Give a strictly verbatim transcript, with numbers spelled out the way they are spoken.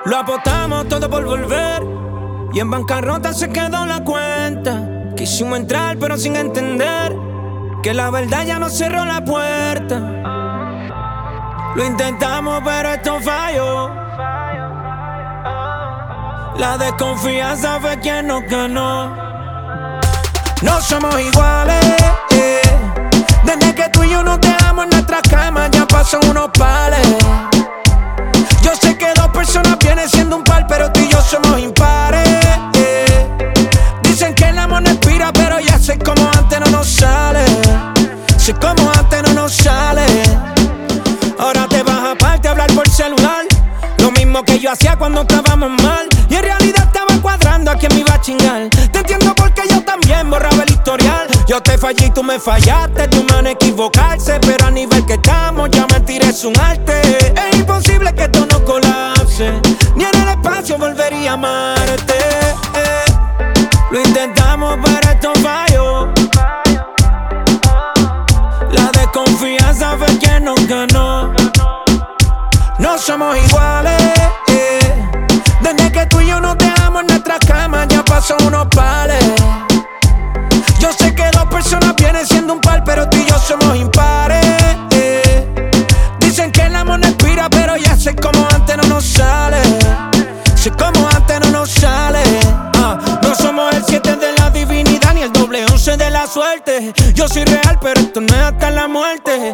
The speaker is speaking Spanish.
Lo apostamos todo por volver y en bancarrota se quedó la cuenta. Quisimos entrar pero sin entender que la verdad ya nos cerró la puerta. Lo intentamos pero esto falló. La desconfianza fue quien nos ganó. No somos iguales, eh. Desde que tú y yo nos dejamos en nuestras camas ya pasan unos pales. Yo sé que dos personas vienen siendo un par, pero tú y yo somos impares, eh. Dicen que el amor no expira, pero ya sé como antes no nos sale. Sé como antes no nos sale. Ahora te vas aparte a hablar por celular, lo mismo que yo hacía cuando estábamos mal. Y en realidad estaba cuadrando a quién me iba a chingar. Te entiendo porque yo también borraba el historial. Yo te fallé y tú me fallaste, tu mano equivocarse, pero a nivel que estamos ya mentir es un arte. Es imposible que esto no colapse, ni en el espacio volvería a amarte, eh. Lo intentamos pero esto falló. La desconfianza fue quien nos ganó. No somos iguales, eh. Desde que tú y yo nos dejamos en nuestras camas ya pasó unos pales. Yo sé que dos personas vienen siendo un par, pero tú y yo somos impares, eh. Dicen que el amor no expira, pero ya sé como antes no nos sale. Sé como antes no nos sale. Ah, no somos el siete de la divinidad ni el doble once de la suerte. Yo soy real, pero esto no es hasta la muerte.